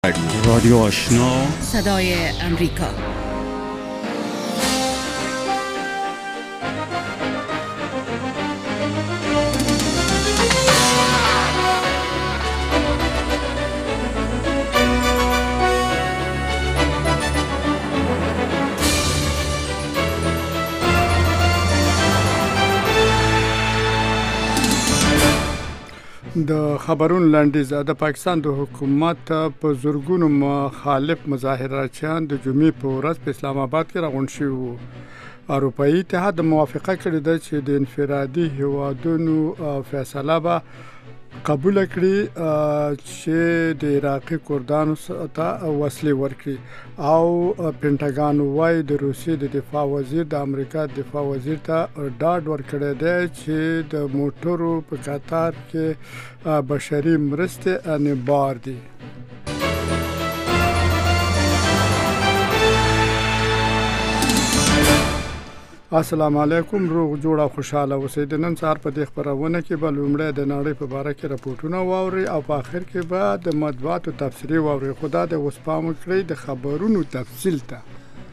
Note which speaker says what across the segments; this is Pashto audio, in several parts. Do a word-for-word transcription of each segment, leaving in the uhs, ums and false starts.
Speaker 1: رادیو آشنا
Speaker 2: صدای امریکا.
Speaker 3: د خبرونو لنډیز. د پاکستان د حکومت په زورګونو مخالف مظاهراتچیان د جمعې په ورځ په اسلام آباد کې راغونډ شوي وو. اروپایي اتحاد موافقه کړې ده چې د انفرادي هیوادونو فیصله به قبول کړي چې د عراقي کردانو ته وسلې ورکړي، او پینټاګان وايي د روسیې د دفاع وزیر د امریکا دفاع وزیر ته ډاډ ورکړی دی چې د موټرو په قطار کې بشري مرستې انبار دي. السلام علیکم، روغ جوړ او خوشاله اوسئ. د نن سهار په دې خبرونه کې به لومړی د نړۍ په باره کې راپورټونه واورئ او په آخر کې به د مطبوعاتو تبصرې واورئ. خو دا د اوس پام وکړئ د خبرونو تفصیل ته.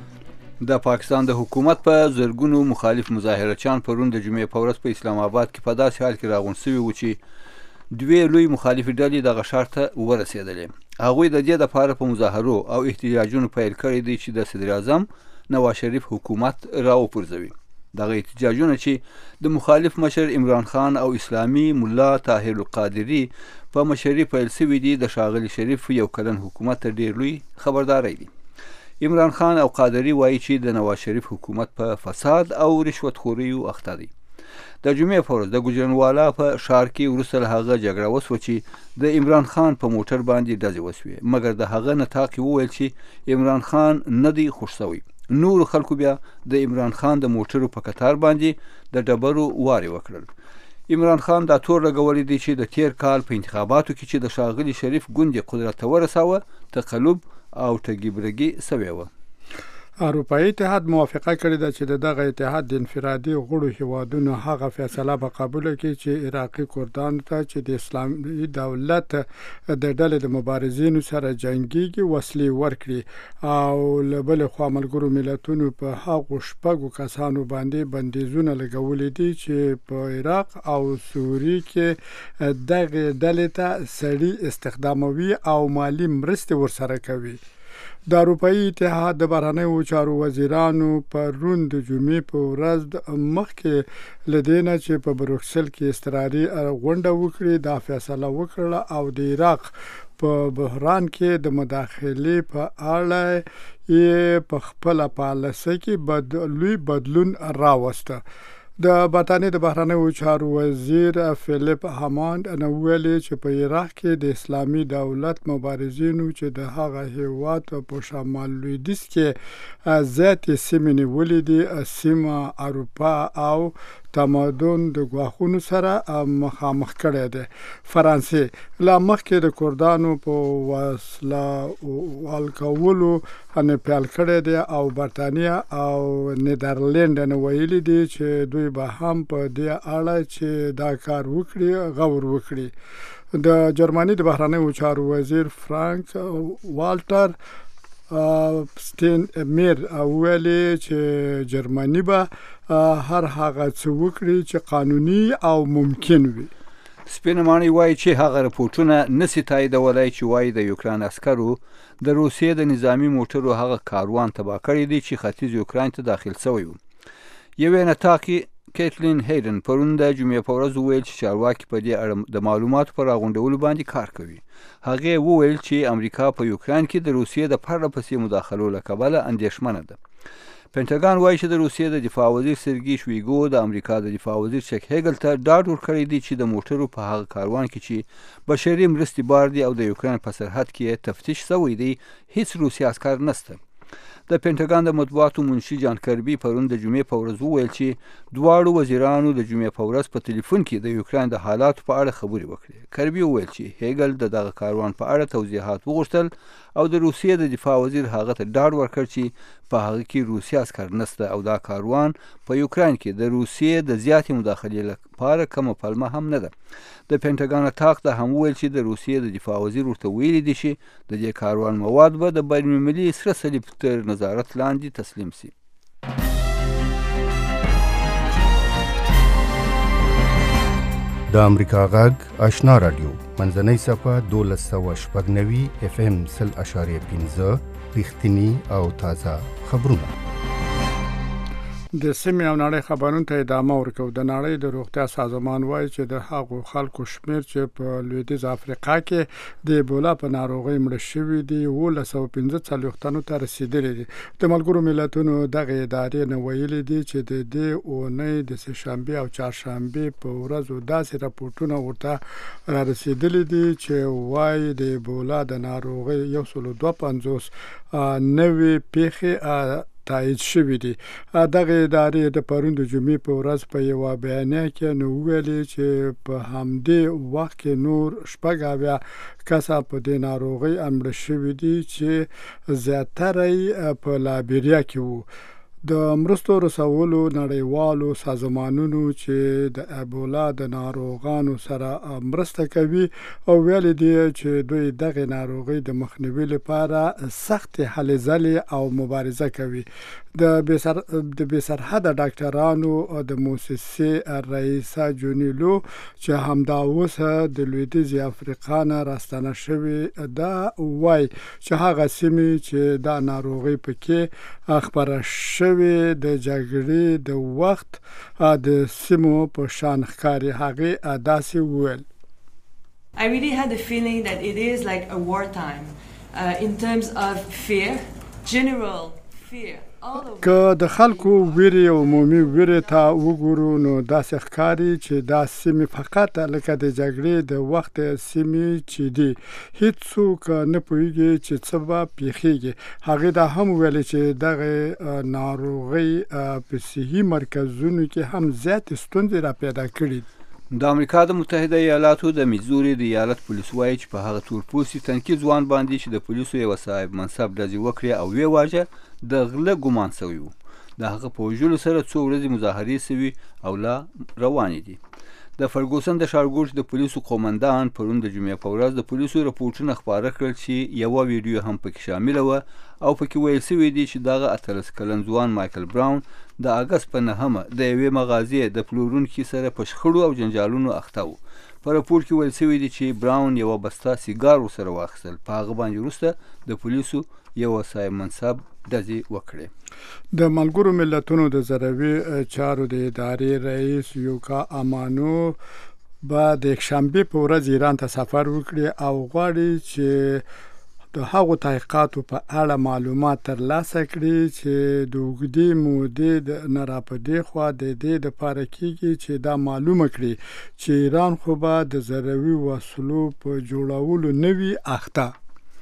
Speaker 4: د پاکستان د حکومت په زرګونو مخالف مظاهرچیان پرون د جمعې په ورځ په اسلام آباد کې په داسې حال کې راغونډ شوي وو چې دوی لوی مخالفې ډلې دغه ښار ته ورسېدلې. هغوی د دې دپاره په مظاهرو او احتجاجونو پیل کړی دی چې د صدر اعظم نواز شریف حکومت را وپرځوي. دغه احتجاجونه چې د مخالف مشر عمران خان او اسلامي ملا طاهر القادري په مشرۍ پیل شوي دي، د ښاغلي شریف یو کلن حکومت ته ډېر لوی خبرداری دی. عمران خان او قادري وایي چې د نواز شریف حکومت په فساد او رشوت خوریو اخته دی. د جمعې په ورځ د ګوجرانوالا په ښار کې وروسته له هغه جګړه وسوه چې د عمران خان په موټر باندې ډزې وسوې، مګر د هغه نطاق یې وویل چې عمران خان نه دی خوښ شوی. نورو خلکو بیا د عمران خان د موټرو په قطار باندې د ډبرو وارې وکړل. عمران خان دا تور لګولی دی چې د تیر کال په انتخاباتو کې چې د ښاغلي شریف ګوند قدرت ته ورساوه تقلب او ټګي برګي سوی وه.
Speaker 3: اروپایي اتحاد موافقه کړې ده چې د دغه اتحاد د انفرادي غړو هیوادونو هغه فیصله به قبول کړي چې عراقي کردانو ته چې د اسلامي دولت د ډلې د مبارزینو سره جنګیږي وسلې ورکړي، او له بلې خوا ملګرو ملتونو په هغو شپږو کسانو باندې بندیزونه لګولي دي چې په عراق او سوریې کې دغه ډلې ته سړي استخداموي او مالي مرستې ورسره کوي. د اروپایي اتحاد د بهرنیو چارو وزیرانو پرون د جمعې په ورځ مخکې له دې نه چې په بروکسل کې اضطراري غونډه وکړي دا فیصله وکړه او د عراق په بحران کې د مداخلې په اړه یې په خپله پالیسۍ کې بد لوی بدلون راوسته. د برطانیې د بهرنیو چارو وزیر فلیپ هاماند وویل چې په عراق کې د اسلامي دولت مبارزینو چې د هغه هیواد په شمال لویدیځ کې زیاتې سیمې نیولې دي، سیمه اروپا او تمدن د ګواښونو سره مخامخ کړی دی. فرانسې لا مخکې د کردانو په وسله والکولو پیل کړی دی، او برطانیه او نیدرلند ویلي دي چې دوی به هم په دې اړه چې دا کار وکړي غور وکړي. د جرمني د بهرنیو چارو وزیر فرانک والټر سټین میر ویلي چې جرمني به هر هغه څه وکړي چې قانوني او ممکن وي.
Speaker 4: سپینه ماڼۍ وایي چې هغه رپورټونه نسي تاییدولی چې وایي د یوکراین عسکرو د روسیې د نظامي موټرو هغه کاروان تباه کړی دی چې ختیځ یوکراین ته داخل شوی و. یوې نطاقي کیټلین هیډن پرون د جمعې په ورځ وویل چې چارواکي په دې اړه د معلوماتو په راغونډولو باندې کار کوي. هغې وویل چې امریکا په یوکراین کې د روسیې د پرله پسې مداخلو له کبله اندېښمنه ده. پینټاګان وایي چې د روسیې د دفاع وزیر سرګي شویګو د امریکا د دفاع وزیر چک هیګل ته ډاډ ورکړی دی چې د موټرو په هغه کاروان کې چې بشري مرستې بار دي او د یوکراین په سرحد کې تفتیش شوی دی هیڅ روسي عسکر نشته. د پینټاګان د مطبوعاتو منشي جان کربي پرون د جمعې په ورځ وویل چې دواړو وزیرانو د جمعې په ورځ په ټلیفون کې د یوکراین د حالاتو په اړه خبرې وکړې. کربي وویل چې هیګل د دغه کاروان په اړه توضیحات وغوښتل او د روسیې د دفاع وزیر هغه ته ډاډ ورکړ چې په هغه کې روسي عسکر نشته او دا کاروان په یوکراین کې د روسیې د زیاتې مداخلې لپاره کومه پلمه هم نه ده. د پینټاګان اتاق ته هم وویل چې د روسیې د دفاع وزیر ورته ویلي دي چې د دې کاروان مواد به د بین المللي سره صلیب تر نظارت لاندې تسلیم شي.
Speaker 1: د امریکا غږ آشنا رادیو منځنۍ صفحه دولس سوه شپږ نوي اف ام سل اشاریه پنځه رښتیني او تازه خبرونه.
Speaker 3: د سیمې او نړۍ خبرونو ته ادامه ورکوو. د نړۍ د روغتیا سازمان وایي چې د هغو خلکو شمیر چې په لویدیځ افریقا کې د ایبولا په ناروغۍ مړه شوي دي اوولس سوه پنځه څلوېښت تنو ته رسیدلي دي. د ملګرو ملتونو دغه ادارې نه ویلي دي چې د دې اونۍ د سهشنبې او چهارشنبې په ورځو داسې راپورټونه ورته را رسیدلي دي چې وایي د ایبولا د ناروغۍ یو سل او دوه پنځوس نوې پیښې تایید شوي دي. دغه ادارې د پرون د جمعې په ورځ په یوه بیانیه کې نو ویلي چې په همدې وخت کې نور شپږ اویا کسه په دې ناروغۍ مړه شوي دي چې زیاتره یې په لایبیریا کې وو. د مرستو رسولو نړیوالو سازمانونو چې د ایبولا د ناروغانو سره مرسته کوي او ویل دي چې دوی دغه ناروغي د مخنیوي لپاره سخت هلې ځلې او مبارزه کوي. د بسر د بسرحده ډاکټرانو د موسسې رئیسه جونیلو چې همدا اوس د لویدیځ افریقا نه راستنه شوې دا وایي چې هغه سیمې چې دا ناروغي پکې خپره شوې د جګړې د وخت د سیمو په شان ښکاري. هغې داسې وویل
Speaker 5: I really had the feeling that it is like a wartime uh, in terms of fear, general fear.
Speaker 3: که د خلکو ویرې او عمومي ویرې ته وګورو نو داسې ښکاري چې دا سیمې فقط لکه د جګړې د وخت سیمې چې دي هیڅوک نه پوهیږي چې څه به پیښیږي. هغې دا هم ویلي چې دغه ناروغۍ په صحي مرکزونو کې هم زیاتې ستونزې را پیدا کړي.
Speaker 4: د امریکا د متحده ایالاتو د میزوري د ایالت پولیس وایي چې په هغه تورپوستي تنکي ځوان باندې چې د پولیسو یوه صاحب منصب ډزې وکړې او ویې واژه د غله ګمان سوی و. د هغه په وژلو سره څو ورځې مظاهرې سوي او لا روانې دي. د فرګوسن د ښارګوټي د پولیسو قومندان پرون د جمعې په ورځ د پولیسو رپورټونه خپاره کړل چې یوه ویډیو هم پکې شامله وه او پکې ویل سوي دي چې دغه اتلس کلن ځوان مایکل براون د اګست په نهمه د یوې مغازې د پلورونکي سره په شخړو او جنجالونو اخته و. په راپور کې ویل سوي دي چې براون یوه بسته سیګار ورسره واخیستل. په هغه باندې وروسته د پولیسو یوه صاحب منصب ډزې وکړې.
Speaker 3: د ملګرو ملتونو د ضروي چارو د ادارې رئیس یوکا امانو به د یکشنبې په ورځ ایران ته سفر وکړي او غواړي چې د هغو تحقیقاتو په اړه معلومات ترلاسه کړي چې د اوږدې مودې نه را په دې خوا د دې دپاره کېږي چې دا معلومه کړي چې ایران خو به د ضروي وسلو په جوړولو نه وي اخته.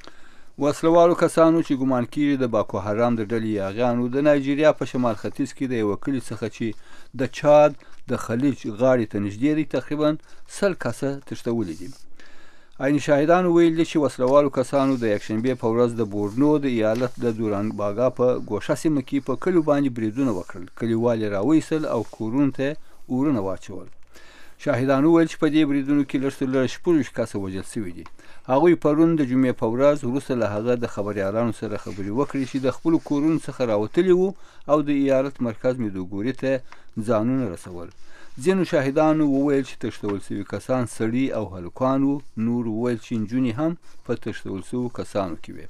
Speaker 4: وسلوالو کسانو چې ګمان کېږي د باکو حرام د ډلې یاغیانو د نایجیریا په شمال ختیځ کې د یوه کلي څخه چې د چاد د خلیج غاړې ته نږدې دی تقریبا سل کسه تښتولي دي. عیني شاهدانو ویل دي چې وسلوالو کسانو د یکشنبې په ورځ د بورنو د ایالت د دوران باغا په ګوشه سیمه کې په کلیو باندې بریدونه وکړل. کلیوال یې راویستل او کورونو ته اورونه واچول. شاهدانو ویل چې په دې بریدونو کې لږ تر لږه شپږ کسه وژل سوي دي. هغوی پرون د جمعې په ورځ وروسته له هغه د خبریالانو سره خبرې وکړې چې د خپلو کورونو څخه راوتلي وو او د ایالت مرکز میدوګوري ته ځانونه رسول. ځینو شاهدانو وویل چې تښتول سوي کسان سړي او هلکان وو. نور وویل چې نجونې هم په تښتول سوو کسانو کې وې.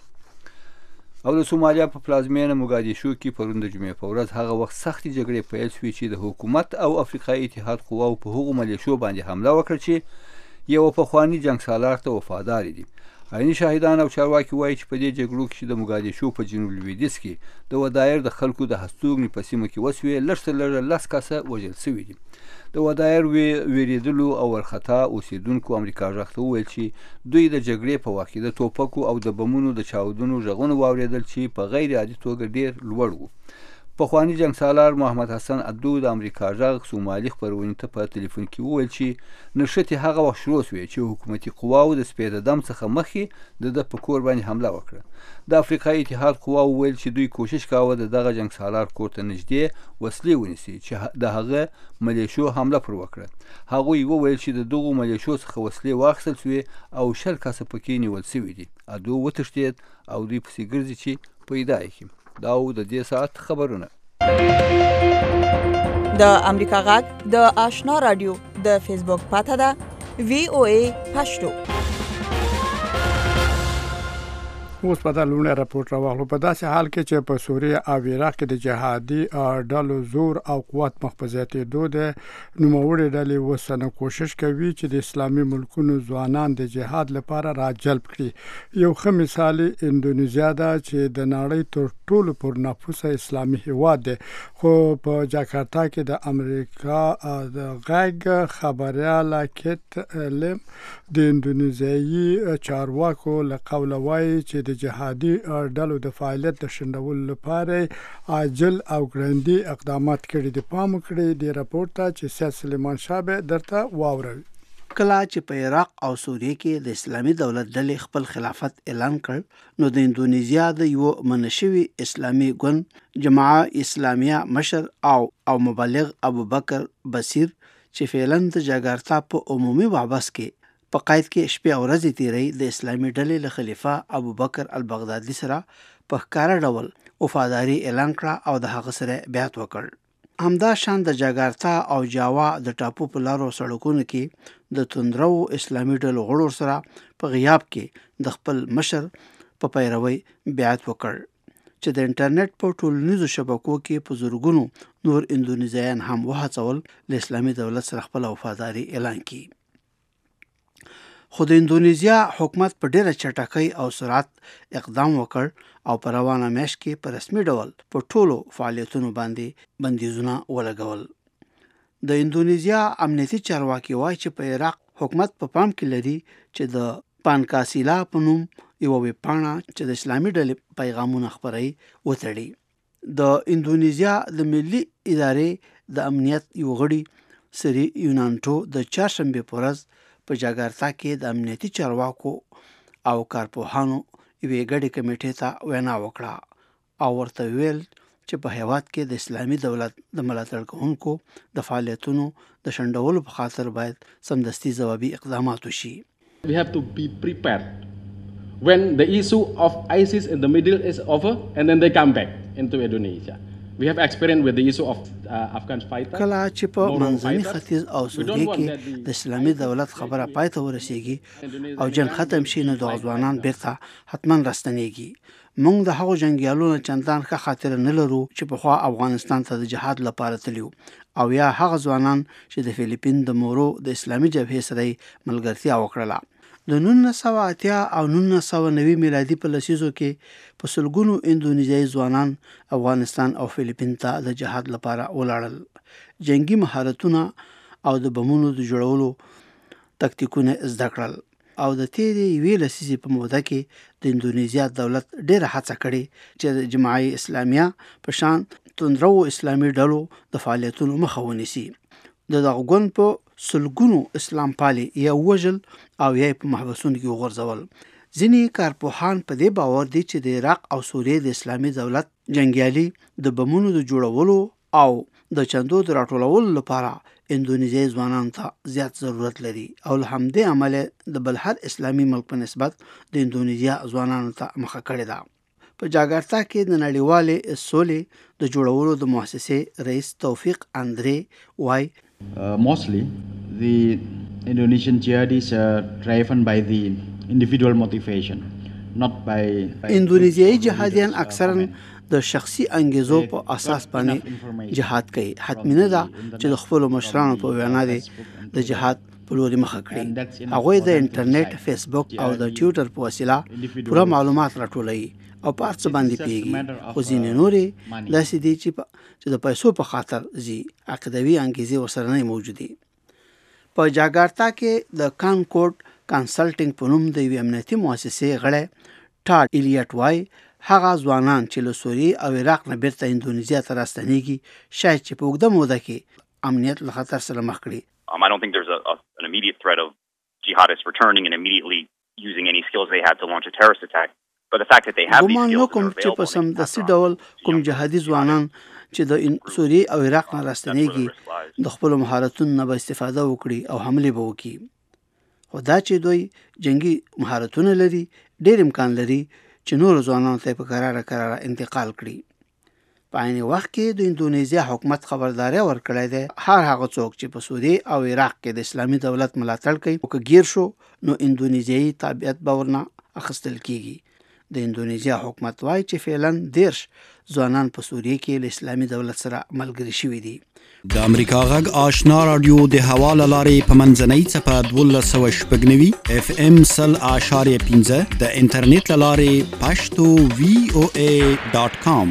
Speaker 4: او د سومالیا په پلازمینه موګادیشو کې پرون د جمعې په ورځ هغه وخت سختې جګړې پیل شوې چې د حکومت او افریقایي اتحاد قواو په هغو ملیشو باندې حمله وکړه چې یوه پخواني جنګسالار ته وفادارې دي. عیني شاهدان او چارواکي وایي چې په دې جګړو کې چې د موګادیشو په جنوب لویدیځ کې د ودایر د خلکو د هستوګنې په سیمه کې وسوې لږ تر لږه لس کسه وژل سوي دي. د ودایر ویریدلو او ورخطا اوسیدونکو امریکا غږ ته وویل چې دوی د جګړې په وخت کې د ټوپکو او د بمونو د چاودنو غږونه واورېدل چې په غیر عادي توګه ډېر لوړ وو. پخواني جنګسالار محمد حسن عدو د امریکا غږ سومالي خپرونې ته په تلیفون کې وویل چې نښتې هغه وخت شروع شوې چې حکومتي قواو د سپېده دم څخه مخکې د ده په کور باندې حمله وکړه. د افریقایي اتحاد قواو وویل چې دوی کوشش کاوه د دغه جنګسالار کور ته نږدې وسلې ونیسي چې د هغه ملیشو حمله پر وکړه. هغوی وویل چې د دغو ملیشو څخه وسلې واخیستل شوې او شل کسه پکې نیول شوي دي. عدو وتښتېد او دوی پسې ګرځي چې پیدا یې کړي. دا و د دې ساعت خبرونه.
Speaker 6: د امریکا غږ د آشنا رادیو د فیسبوک پاته ده وی او ای پښتو.
Speaker 3: اوس په دا لونه راپورټ راوغلو په داسې حال کې چې په سوریه او عراق کې د جهادي ډلو زور او قوت مخ په زیاتېدو ده، نوموړي ډلې وسنه کوشش کوي چې د اسلامي ملکونو ځوانان د جهاد لپاره راجلب کړي. یو ښه مثال اندونیزیا ده چې د نړۍ تر ټولو پر نفوسه اسلامي هیواد ده، خو په جاکارتا کې د امریکا د غږ خبرياله کیت لم د اندونیزیایي چارواکو له قوله وایي چې د جهادي ډلو د فعالیت د شندولو لپاره عاجل او ګړندي اقدامات کړي دي. پام وکړئ د راپورټ ته چې سید سلیمان شاه درته واوروي.
Speaker 7: کله چې په عراق او سوریه کې د اسلامي دولت ډلې خپل خلافت اعلان کړ، نو د اندونیزیا د یو منشوي اسلامي ګوند جماعه اسلامیه مشر او او مبلغ ابوبکر بصیر چې فعلا د جاکارتا په عمومي محبس کې په قید کې شپې او ورځې تیری د اسلامي ډلې له خلیفہ ابوبکر البغدادي سره په ښکاره ډول وفاداری اعلان کړه او د هغه سره بیعت وکړ. همدا شان د جاکارتا او جاوا د ټاپو په لارو سړکونو کې د توندرو اسلامي ډلو غړو سره په غیاب کې د خپل مشر په پیروي بیعت وکړ چې د انټرنیټ په ټولنیزو شبکو کې په زورګونو نور اندونیزیان هم وهڅول له اسلامي دولت سره خپل وفاداری اعلان کړي. خو د اندونیزیا حکومت په ډیره چټکۍ او سرعت اقدام وکړ او په روانه میاشت کې په رسمي ډول په ټولو فعالیتونو باندې بندیزونه ولګول. د اندونیزیا امنیتي چارواکي وایي چې په عراق حکومت په پام کې لري چې د پانکاسیلا په نوم یو ویبپاڼه چې د اسلامي ډلې پیغامونه خپروي وتړي. د اندونیزیا د ملي ادارې د امنیت یو غړي سری یونانټو د چهارشنبه په ورځ په جاکارتا کې د امنیتي چارواکو او کارپوهانو یوې ګډې کمیټې ته وینا وکړه او ورته ویل چې په هیواد کې د اسلامي دولت د ملاتړ کوونکو د فعالیتونو د شنډولو په خاطر باید سمدستي ځوابي اقدامات وشي.
Speaker 8: We have to be prepared when the issue of ISIS in the Middle is over and then they come back into Indonesia. We have experience with the issue of uh, Afghan fighters.
Speaker 7: کله چې په منځني ختیځ او سوریه کې د اسلامي دولت خبره پای ته ورسیږي او جنگ ختم شي، نو د ځوانان بیرته حتما راستنیږي. موږ د هغو جنگیالونو چندان ښه خاطر نه لرو چې پخوا افغانستان ته د جهاد لپاره تللي او یا هغه ځوانان چې د فلیپین د مورو د اسلامي جبهې سره ملګرتیا وکړله. د نولس سوه اتیا او نولس سوه نوي میلادي په لسیزو کې په سلګونو اندونیزیایي ځوانان افغانستان او فلیپین ته د جهاد لپاره ولاړل. جنگي مهارتونه او د بمونو د جوړولو تکتیکونه زده کړل او د تیرې یوې لسیزې په موده کې د اندونیزیا دولت ډېره هڅه کړې چې د جماعي اسلامیه په شان توندرو اسلامي ډلو د فعالیتونو مخه ونیسي. د دغه ګوند په سلګونو اسلام پالي یا وژل او یا په محبسونو کې وغورځول. ځینې کارپوهان په دې باور دي چې د عراق او سوریې د اسلامي دولت جنگیالي د بمونو د جوړولو او د چندو د راټولولو لپاره اندونیزیایي ځوانانو ته زیات ضرورت لري او له همدې امله د بل هر اسلامي ملک په نسبت د اندونیزیا ځوانانو ته مخه کړې ده. په جاکارتا کې د نړیوالې سولې د جوړولو د مؤسسې رئیس توفیق اندرې وای
Speaker 9: Uh, mostly the Indonesian jihadis are driven by the individual motivation, not by, by
Speaker 7: اندونیزیایي جهادیان اکثرا د شخصي انګیزو په اساس باندې جهاد کوي. حتمی نه ده چې د خپل مشرانو په وینا دي د جهاد په لوري مخه کړي. هغوی د انټرنیټ، فیسبوک او د ټویټر په وسیله پوره معلومات راټولوي او په ارڅ باندې پیږي خو ځینې نورې داسې دي چې د پیسو په خاطر زی عقیدوي انګیزې ورسره نه موجودي. په جاکارتا کې د کانکورډ کنسلټینګ په نوم د یوې امنیتي مؤسسې غړی ټاډ ایلیټ وای هغه ځوانان چې له سوریې او عراق نه بیرته اندونیزیا ته راستنېږي شاید چې په اوږده موده کې امنیت له خطر سره مخ کړي.
Speaker 10: Um, I don't think there's a, a, an immediate threat of jihadists returning and immediately using any skills they had to launch a terrorist attack. But the fact that they have these skills that are available...
Speaker 7: چې په سمدستي ډول کوم جهادي ځوانان چې د سوریې او عراق نه راستنېږي د خپلو مهارتونو نه به استفاده وکړي او حملې به وکړي. خو دا چې دوی جنگي مهارتونه لري ډېر امکان لري چې نور ځوانانو ته په قراره قراره انتقال کړي. په عین وخت کې د اندونیزیا حکومت خبرداري ورکړې ده هر هغه څوک چې په سوریې او عراق کې د اسلامي دولت ملاتړ کوي او که گیر شو نو اندونیزیایي تابعیت به ورنه اخیستل کیږي. د اندونیزیا حکومت وایي چې فعلا دیرش ځوانان په سوریې کې له اسلامي دولت سره ملګري شوي دي.
Speaker 11: د امریکا غږ آشنا رادیو د هوا له لارې په منځنۍ څپه دولس سوه شپږ نوي اف ام سل اعشاریه پنځه د انټرنیټ له لارې پښتو وی او ای ډاټ کام.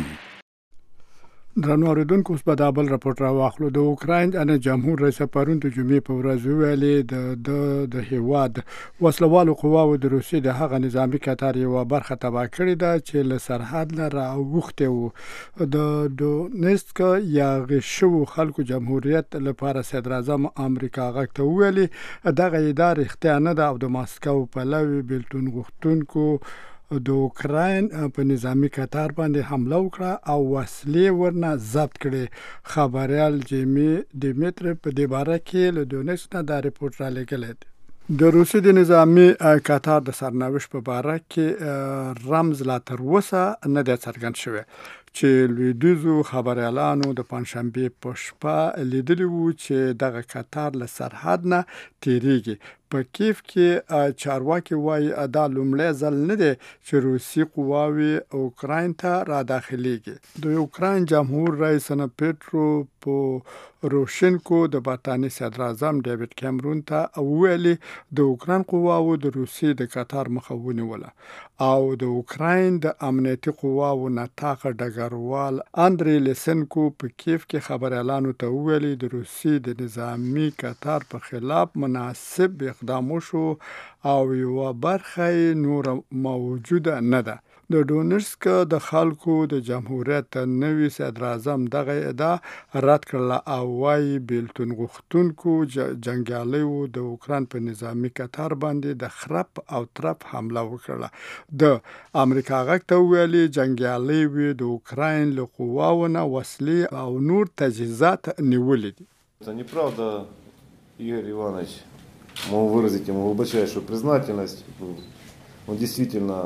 Speaker 3: درنو اوریدونکو اوس به دا بل راپورټ راواخلو. د اوکراین ان جمهور رئیس پرون د جمعې په ورځ ویلي د د هیواد وسلوالو قواو د روسیې د هغه نظامی کتار یو برخه تباه کړې ده چې له سرحد نه راوخته وو. د دونیسک یا غشو خلکو جمهوریت لپاره صدر اعظم امریکا غږ ته ویلي دغه ادارې اختیار نه ده او د ماسکو پلوي بیلتون غوښتونکو د اوکراین په نظامی کتار باندې حمله وکړه او وسلې ورنه ضبط کړي. خبريال جیمی دیمیتر په دې باره کې له دونیسک نه دا ریپورت را لګلی دی. د روسیې د نظامی کتار د سرنوشت په باره کې رمز لا تر اوسه نه دی څرګند شوی چې لویدیځو خبريالانو د پنځشنبې په شپه لیدلی وو چې دغه کتار له سرحد نه تیریږي. په کیف کې چارواکي وایي دا لومړی ځل نه دی چې روسي قواوې اوکراین ته را داخليږي. د اوکراین جمهور رئیس پیټرو پوروشنکو د برتانیې صدر اعظم ډیوډ کیمرون ته ویلي د اوکراین قواو د روسي د کتار مخه ونیوله او د اوکراین د امنیتي قواو نطاق ډګروال اندری لیسنکو په کیف کې خبريالانو ته ویلي د روسي د نظامی کتار په خلاف مناسب اقدام وشو او یو برخه نور موجوده نه ده. د دونیسک د خلکو د جمهوریت نوي صدر اعظم دغه ادعا رد کړله او وايي بیلتون غوښتونکو جنګیالیو د اوکراین په نظامی کتار باندې د خرپ او ترپ حمله وکړه. د امریکا غږ ته ویلي جنګیالیو د اوکراین له قواو نه وسلې او نور تجهیزات نیولي دي.
Speaker 12: Это неправда, Игорь Иванович. Могу выразить ему глубочайшую признательность. Он действительно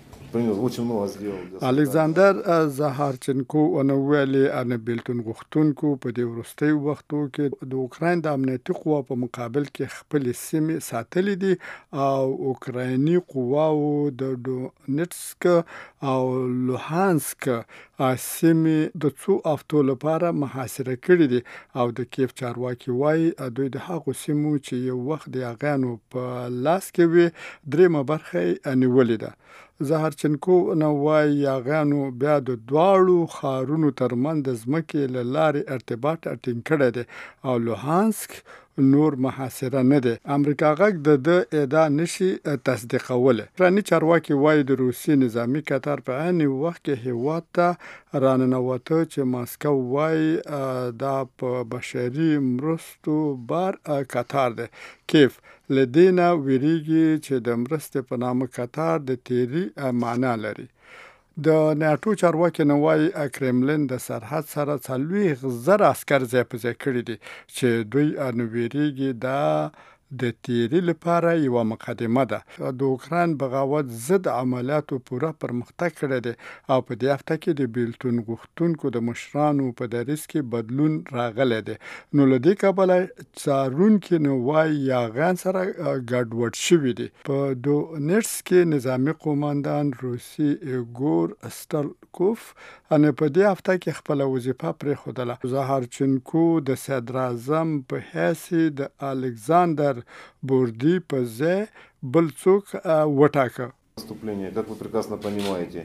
Speaker 3: الکساندر زهارچنکو ونویلی ان بیلتون غوښتونکو په دې وروستي وختو کې د اوکراین د امنیتي قوا په مقابل کې خپل سیمې ساتلې دي او اوکرایني قواو د دونیټسک او لوهانسک سیمې د څو هفتو لپاره محاصره کړې دي او د کیف چارواکي وایي دوی د هغو سیمو چې یو وخت د هغانو په لاس کې وي درېیمه برخه یې نیولې ده. زهرچنکو نو وایي یاغانو بیا د دواړو ښارونو ترمنځ د ځمکې له لارې ارتباط ټینګ کړی دی او لوهانسک نور محاصره نه دی. امریکا غږ د د ادعا نشي تصدیقولی. ایراني چارواکي وایي د روسي نظامی کتار په عین وخت کې هیواد ته راننوته چې ماسکو وایي دا په بشري مرستو بار کتار دی. کیف لدینا ویریږي چې د مرستې په نامه کتار د تیری معنا لري. د ناتو چارواکي نوای کرملین د سرحد سره څلوېښت زره عسکر ځای په ځای کړي دي چې دوی انویریږي دا د تیری لپاره یو مقدمه ده. د اوکراین بغاوت ضد عملیاتو پوره پرمختګ کړی دی او په دې هفته کې د بیلتون غوښتونکو د مشرانو په دریځ کې بدلون راغلی دی. نو له دې کبله څارونکي نوای یاغان سره ګډوډ شوي دي. په دونیټسک کې نظامي قوماندان روسي ایګور استرکوف ان په دې هفته کې خپل وظیفه پرېښودله. زهرچنکو د صدر اعظم په حیث د الکساندر بوردي په ځای بل څوک وټاکه.
Speaker 12: Как вы прекрасно понимаете,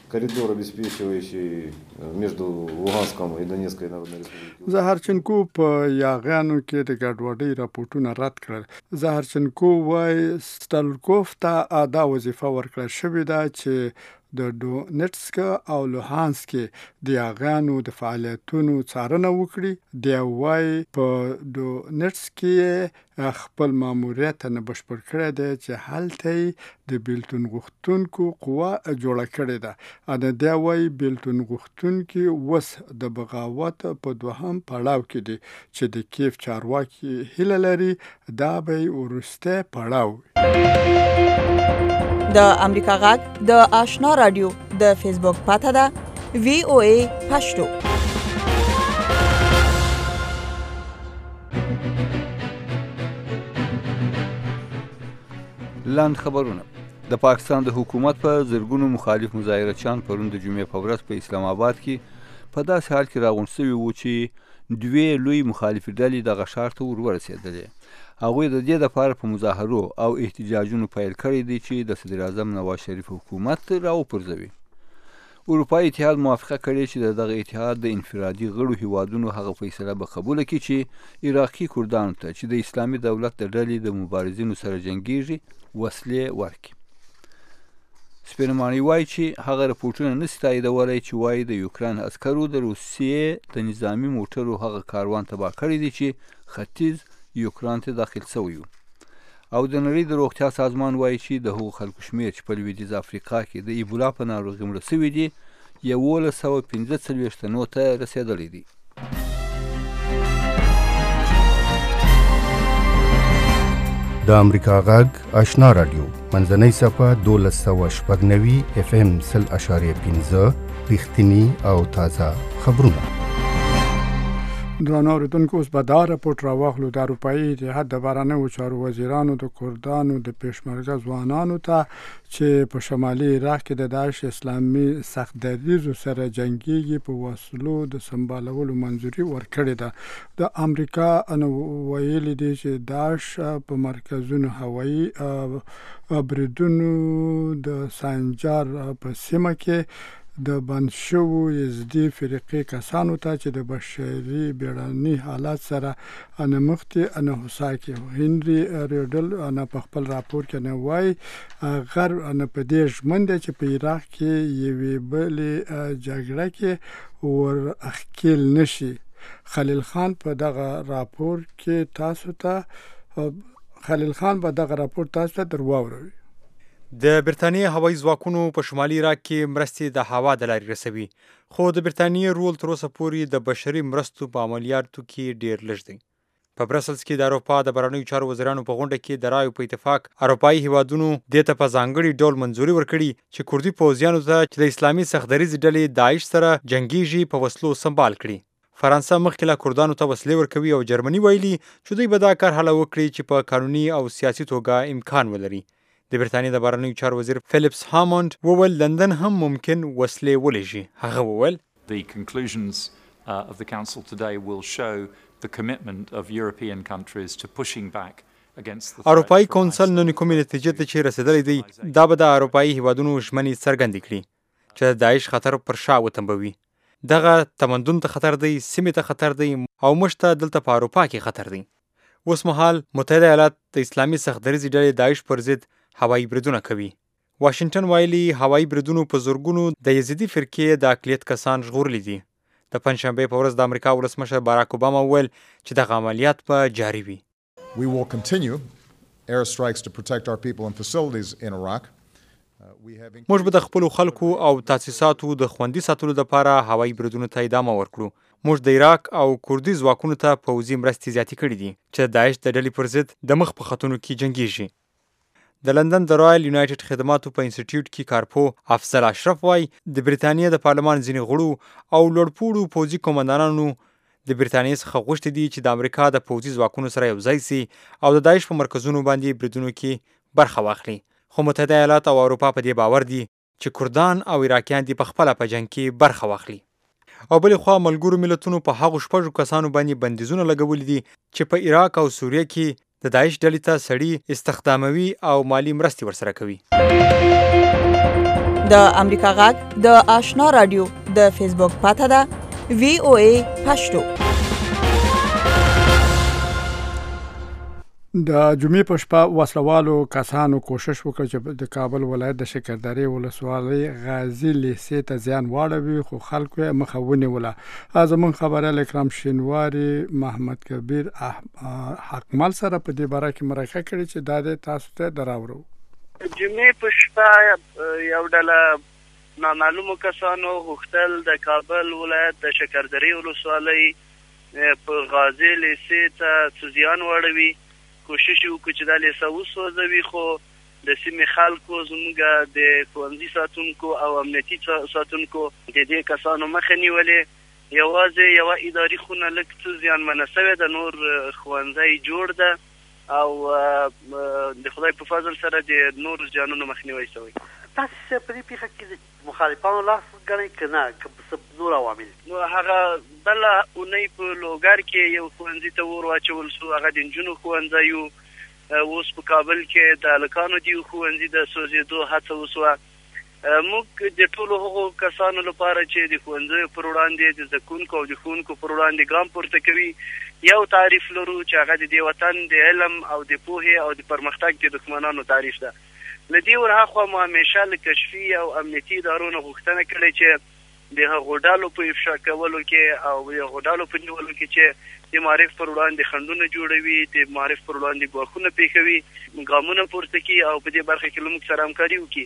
Speaker 12: коридор, обеспечивающий между Луганском и Донецкой Народной Республикой.
Speaker 3: زهرچنکو په یاغانو کې د ګډوډۍ راپورټونه رد کړل. زهرچنکو وايي ستالکوف ته دا وظیفه ورکړل شوې ده چې د دونټسک او لوهانسک د یاغانو د فعالیتونو څارنه وکړي. دی وايي په دونټسک کې خپل ماموریت نه بشپړ کړی دی چې هلته د بیلتون غوښتونکو قوه جوړه کړې ده. انا دی وايي بیلتون غوښتونکي وس د بغاوت په دوهم پړاو کې دي چې د کیف چارواکي هیله لري دا به وروسته پړاو.
Speaker 6: د امریکا غږ د آشنا رادیو د فیسبوک پاته ده وی او ای پښتو.
Speaker 4: لاند خبرونه. د پاکستان د حکومت په زرګونو مخالف مظاهرچیان پرون د جمعې په ورځ په اسلام آباد کې په داسې حال کې راغونډ شوي وو چې دوې لوی مخالفې ډلې دغه ښار ته ور ورسېدلې. هغوی د دې دپاره په مظاهرو او احتجاجونو پیل کړی دی چې د صدر اعظم نواز شریف حکومت راوپرځوي. اروپایي اتحاد موافقه کړې چې د دغه اتحاد د انفرادي غړو هیوادونو هغه فیصله به قبوله کړي چې عراقي کردانو ته چې د اسلامي دولت د ډلې د مبارزینو سره جنګیږي وسلې ورکړي. سپینمانی وایي چې هغه رپورټونه نشي تاییدولی چې وایي د یوکراین عسکرو د روسیې د نظامي موټرو هغه کاروان تباه کړی دی چې ختیځ یوکراین ته داخل شوی و. او د نړۍ د روغتیا سازمان وایي چې د هغو خلکو شمېر چې په لویدیځ افریقا کې د ایبولا په ناروغۍ مړه شوي دي یولس سوه پنځه څلوېښت تنو ته رسېدلی دی.
Speaker 1: د امریکا غږ آشنا رادیو منځنۍ صفحه دولس سوه شپږ نوي اف ام سل اشاریه پنځه رښتیني او تازه خبرونه.
Speaker 3: درنو اوریدونکو اوس به دا راپورټ راواخلو. د اروپایي اتحاد د بهرنیو چارو وزیرانو د کردانو د پېشمرګه ځوانانو ته چې په شمالي عراق کې د داعش اسلامي سخت دریځو سره جنګیږي په وسلو د سمبالولو منظوري ورکړې ده. د امریکا ویلي دي چې داعش په مرکزونو هوایي بریدونو د سنجار په سیمه کې د بند شوو یزدي فرقې کسانو ته چې د بشري بیړني حالات سره انا مختي انا حساکي هنري ریډل انا په خپل راپور کې نه وای غر انا په دې ژمن دی چې په عراق کې یوې بلې جګړه کې ور اخکیل نشي. خلیل خان په دغه راپور کې تاسو ته خلیل خان په دغه راپور تاسو ته درواوروي.
Speaker 13: د برتانیې هوایي ځواکونو په شمالي عراق کې مرستې د هوا د لارې رسوي، خو د برتانیې رول تر اوسه پورې د بشري مرستو په عملیاتو کې ډېر لږ دی. په برسلز کې د اروپا د بهرنیو چارو وزیرانو په غونډه کې د رایو په اتفاق اروپایي هیوادونو دې ته په ځانګړي ډول منظوري ورکړي چې کردي پوځیانو ته چې د اسلامي سختدریځې ډلې داعش سره جنګیږي په وسلو سمبال کړي. فرانسه مخکې لا کردانو ته وسلې ورکوي او جرمني ویلي چې دوی به دا کار هله وکړي چې په قانوني او سیاسي توګه امکان ولري. د برتانیې د بهرنیو چارو وزیر فلیپس هاموند وویل لندن هم ممکن وسلې ولېږي. هغه وویل
Speaker 14: The conclusions uh, of the council today will show the commitment of European countries to pushing back against the
Speaker 13: اروپایي کونسل نن کومې نتیجې ته چې رسېدلی دی دا به د اروپایي هیوادونو ژمنې څرګندې کړي چې د داعش خطر پر شا وتنبوي. دغه تمدن ته خطر دی، سیمې ته خطر دی او موږ ته دلته په اروپا کې خطر دی. اوس مهال متحده ایالات د اسلامي سختدریځې ډلې داعش پر ضد هوایي بریدونه کوي. واشنگټن ویلي هوایي بریدونو په زرګونو د یزدي فرقې د اقلیت کسان ژغورلي دي. د پنجشنبې په ورځ د امریکا ولسمشر باراک اوباما وویل چې دغه عملیات به جاري وي.
Speaker 15: We will continue airstrikes to protect our people and facilities in Iraq.
Speaker 13: موږ به د خپلو خلکو او تاسیساتو د خوندي ساتلو لپاره هوایي بریدونو ته ادامه ورکړو. موږ د عراق او کردي ځواکونو ته پوځي مرستې زیاتې کړې دي چې د داعش د ډلې پر ضد د مخ په خطونو کې جنګیږي. د لندن د رایل یونایټډ خدماتو په انسټیټیوټ کې کارپو افضل اشرف وای د برتانیې د پارلمان ځینې غړو او لوړپوړو پوځي قومندانانو د برتانیې څخه غوښتي دي چې د امریکا د پوځي ځواکونو سره یوځای سي او د داعش په مرکزونو باندې بریدونو کې برخه واخلي. خو متحده ایالات او اروپا په دې باور دي چې کردان او عراقیان دي په خپله په جنګ کې برخه واخلي. او بلې خوا ملګرو ملتونو په هغو شپږو کسانو باندې بندیزونه لګولي دي چې په عراق او سوریه کې د داعش ډلې ته سړي استخداموي او مالی مرستې ورسره کوي.
Speaker 6: د امریکا غږ د آشنا رادیو د فیسبوک پاته ده وی او ای پښتو.
Speaker 3: د جمعې په شپه وسلوالو کسانو کوشش وکړ چې د کابل ولایت د شکردرې ولسوالۍ غازي لیسې ته زیان واړوي، خو خلکو یې مخه ونیوله. زموږ خبریال اکرام شینواري محمد کبیر حقمل سره په دې باره کې مرکه کړې چې دا د تاسو ته دراوړو.
Speaker 16: جمعې په شپه یو ډله نامعلومو کسانو غوښتل د کابل ولایت د شکردرې ولسوالۍ په غازي لیسې ته زیان واړوي. کوشش وکړو چې دا لیسه وسوځوي، خو د سیمې خلکو زموږ د ښوونځي ساتونکو او امنیتي ساتونکو د دې کسانو مخه نیولې. یوازې یوه اداري خونه لږ څه زیانمنه شوې ده، نور ښوونځی جوړ ده او د خدای په فضل سره د نورو زیانونو مخنیوی شوی.
Speaker 17: تاسو په دې پیښه کې مخالفانو لاس ګڼئ که نه، که نور عوامل؟
Speaker 16: نو هغه بله اونۍ په لوګر کې یو ښوونځي ته اور واچول شو، هغه د نجونو ښوونځی و. اوس په کابل کې د هلکانو د یو ښوونځي د سوځېدو هڅه وسوه. موږ د ټولو هغو کسانو لپاره چې د ښوونځیو پر وړاندې د زده کوونکو او د ښوونکو پر وړاندې ګام پورته کوي یو تعریف لرو چې هغه د دې وطن د علم او د پوهې او د پرمختګ د دښمنانو تعریف ده. له دې ورهاخوا مو همیشه له کشفي او امنیتي ادارو نه غوښتنه کړې چې د هغو ډلو په افشا کولو کې او د هغو ډلو په نیولو کې چې د معارف پر وړاندې خنډونه جوړوي، د معارف پر وړاندې ګواښونه پېښوي، ګامونه پورته کړي او په دې برخه کې له موږ سره همکاري وکړي.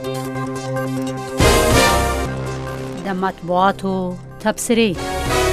Speaker 18: د مطبوعاتو تبصرې.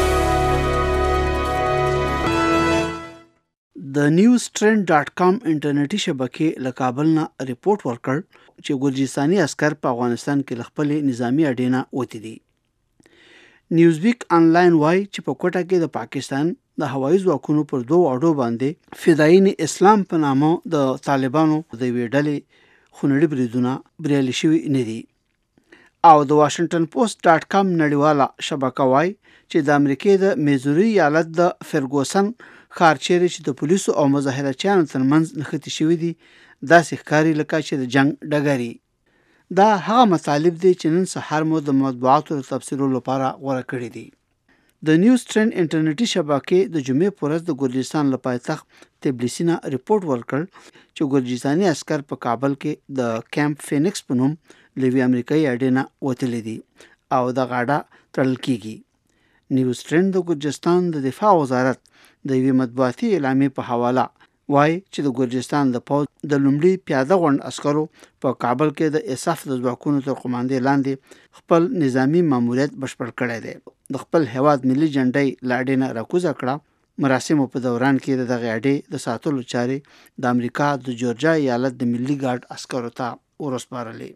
Speaker 7: د نیوز ټرند ډاټ کام انټرنیټي شبکې له کابل نه ریپورت ورکړ چې ګرجستاني عسكر په افغانستان کې له خپلې نظامی اډې نه وتي دي. نیوز ویک آنلاین وایي چې په کوټه کې د پاکستان د هوایي ځواکونو پر دوه اډو باندې فدايین اسلام په نامه د طالبانو د یوې ډلې خونړي بریدونه بریالي شوي نه دي. او د واشنگټن پوسټ ډاټ کام نړیواله شبکه وایي چې د امریکای د میزوري ایالت د فرګوسن ښار چیرې چې د پولیسو او مظاهرچیانو ترمنځ نښتې شوي دي داسې ښکاري لکه چې د جنگ ډګري. دا هغه مطالب دي چې نن سهار مو د مطبوعاتو د تفسیرولو لپاره غوره کړي دي. د نیوز ټرند انټرنیټي شبکې د جمعې په ورځ د ګرجستان له پایتخت تبلیسي نه ریپورټ ورکړ چې ګرجستاني عسكر په کابل کې د کیمپ فینکس په نوم له یوې امریکایي اډې نه وتلي دي او دغه اډه تړل کیږي. نیوز ټرند د ګرجستان د دفاع وزارت د یوې مطبوعاتي اعلامیې په حواله وایي چې د ګرجستان د پوځ د لومړي پیاده غونډ عسکرو په کابل کې د اساف د ځواکونو تر قماندې لاندې خپل نظامی ماموریت بشپړ کړی دی. د خپل هیواد ملي جنډۍ له اډې نه راکوزه کړه. مراسمو په دوران کې د دغې اډې د ساتلو چارې د امریکا د جورجیا ایالت د ملي ګارډ عسکرو ته ورسپارلې.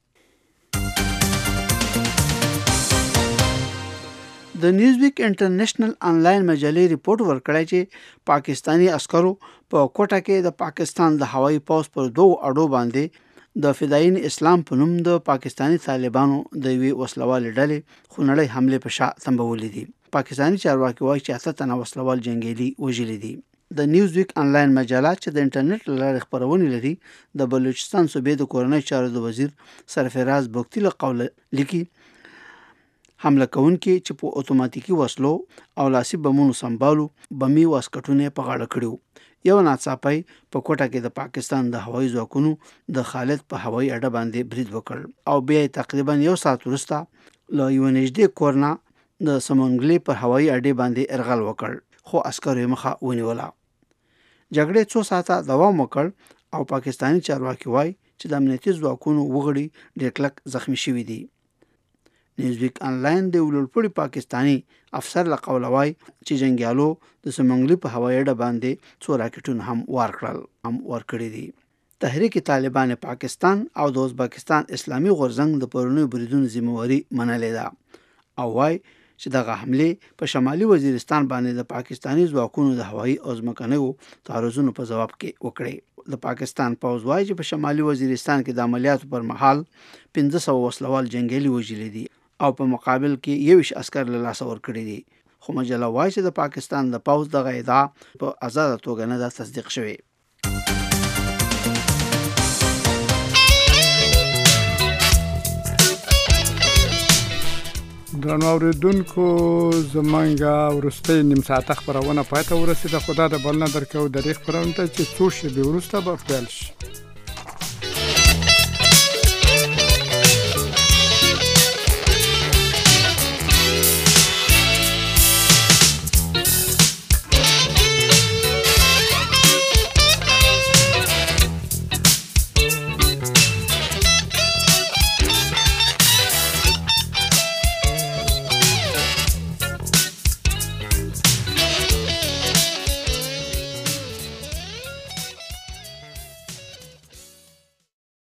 Speaker 7: د نیوز ویک انټرنیشنل آنلاین مجلې ریپورت ورکړی چې پاکستانی عسکرو په کوټه کې د پاکستان د هوایي پوځ پر دوه اډو باندې د فدايین اسلام په نوم د پاکستانی طالبانو د یوې وسلوالې ډلې خونړۍ حملې په شا تنبولې دي. پاکستانی چارواکي وایي چې اته تنه وسلوال جنګیالي وژلي دي. د نیوز ویک آنلاین مجله چې د انټرنیټ له لارې خپرونې لري د بلوچستان صوبې د کورنۍ چارو د وزیر سرفراز بوکتی له قوله لیکي حمله کوونکي چې په اتوماتیکي وسلو او لاسي بمونو سمبالو بمي واسکټونه په غاړه کړیو. یو ناڅاپي په کوټه کې د پاکستان د هوایي ځواکونو د خالد په هوایي اډه باندې برید وکړ او بیا تقریبا یو ساعت وروسته له یو نږدې کورنا د سمونګلې په هوایي اډې باندې ارغل وکړ، خو عسکرو مخه ونیوله. جګړې څو ساعته دوام وکړ او پاکستانی چارواکي وایي چې د امنیتي ځواکونو وګړي ډېر کلک زخمی شوي دي. نیوز ویک آنلاین د ولولپړي پاکستانی افسر له قوله وایي چې جنګیالو د سمنګلي په هوایي اډه باندې څو راکټونه هم وار کړل هم ورکړي دي. تحریک طالبان پاکستان او د ازبکستان اسلامي غورځنګ د پرونی بریدونو ذمہواری منلې ده او وایي چې دغه حمله په شمالي وزیرستان باندې د پاکستانی ځواکونو د هوایي او ځمکنیو تعرضونو په جواب کې وکړي. د پاکستان پوځ وایي چې په شمالي وزیرستان کې د عملیاتو پر مهال پنځه سوه وسلوال جنګیالي وژلي دي او په مقابل کې یوش عسكر له لاسه ورکړي دي. خو مجله وایي چې د پاکستان د پوځ دغه ادعا په آزاده توګه نه ده تصدیق شوې.
Speaker 3: درنو اوریدونکو زمونږ وروستۍ نیم ساعته خبرونه پای ته ورسېده. خو دا د بل نه درکو د دې خبرونه ته چې څو شېبې وروسته به پیل شي.